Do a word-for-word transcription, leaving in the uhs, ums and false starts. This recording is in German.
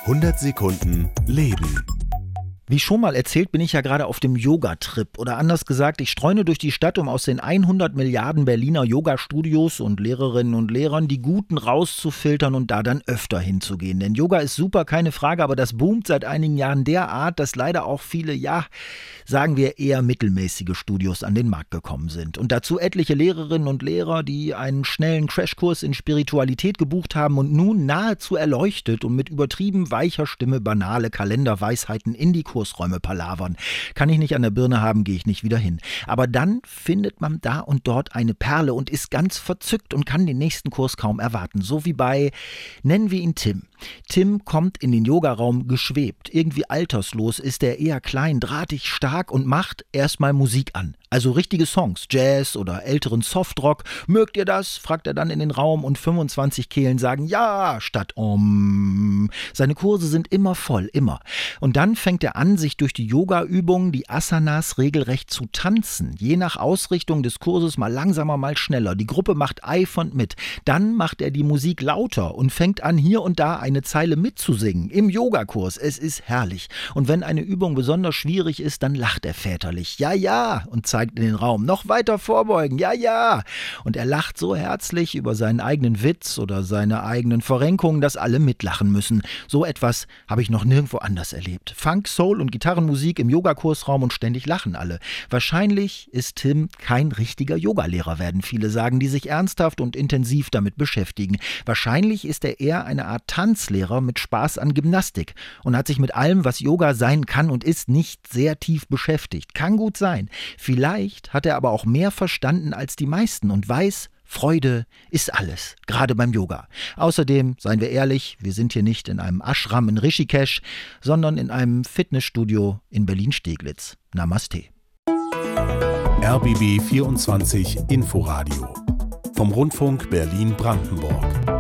hundert Sekunden Leben. Wie schon mal erzählt, bin ich ja gerade auf dem Yoga-Trip. Oder anders gesagt, ich streune durch die Stadt, um aus den hundert Milliarden Berliner Yoga-Studios und Lehrerinnen und Lehrern die Guten rauszufiltern und da dann öfter hinzugehen. Denn Yoga ist super, keine Frage, aber das boomt seit einigen Jahren derart, dass leider auch viele, ja, sagen wir eher mittelmäßige Studios an den Markt gekommen sind. Und dazu etliche Lehrerinnen und Lehrer, die einen schnellen Crashkurs in Spiritualität gebucht haben und nun nahezu erleuchtet und mit übertrieben weicher Stimme banale Kalenderweisheiten in die Kursräume palavern. Kann ich nicht an der Birne haben, gehe ich nicht wieder hin. Aber dann findet man da und dort eine Perle und ist ganz verzückt und kann den nächsten Kurs kaum erwarten. So wie bei, nennen wir ihn Tim. Tim kommt in den Yogaraum geschwebt. Irgendwie alterslos ist er eher klein, drahtig, stark und macht erstmal Musik an. Also richtige Songs, Jazz oder älteren Softrock. Mögt ihr das? Fragt er dann in den Raum und fünfundzwanzig Kehlen sagen Ja statt Om. Seine Kurse sind immer voll, immer. Und dann fängt er an, sich durch die Yoga-Übungen, die Asanas, regelrecht zu tanzen. Je nach Ausrichtung des Kurses mal langsamer, mal schneller. Die Gruppe macht eifernd mit. Dann macht er die Musik lauter und fängt an, hier und da eine Zeile mitzusingen. Im Yogakurs. Es ist herrlich. Und wenn eine Übung besonders schwierig ist, dann lacht er väterlich. Ja, ja. Und zeigt in den Raum. Noch weiter vorbeugen. Ja, ja. Und er lacht so herzlich über seinen eigenen Witz oder seine eigenen Verrenkungen, dass alle mitlachen müssen. So etwas habe ich noch nirgendwo anders erlebt. Funk, Soul und Gitarrenmusik im Yogakursraum und ständig lachen alle. Wahrscheinlich ist Tim kein richtiger Yogalehrer, werden viele sagen, die sich ernsthaft und intensiv damit beschäftigen. Wahrscheinlich ist er eher eine Art Tanzlehrer mit Spaß an Gymnastik und hat sich mit allem, was Yoga sein kann und ist, nicht sehr tief beschäftigt. Kann gut sein. Vielleicht hat er aber auch mehr verstanden als die meisten und weiß, Freude ist alles, gerade beim Yoga. Außerdem, seien wir ehrlich, wir sind hier nicht in einem Ashram in Rishikesh, sondern in einem Fitnessstudio in Berlin-Steglitz. Namaste. R B B vierundzwanzig Inforadio vom Rundfunk Berlin-Brandenburg.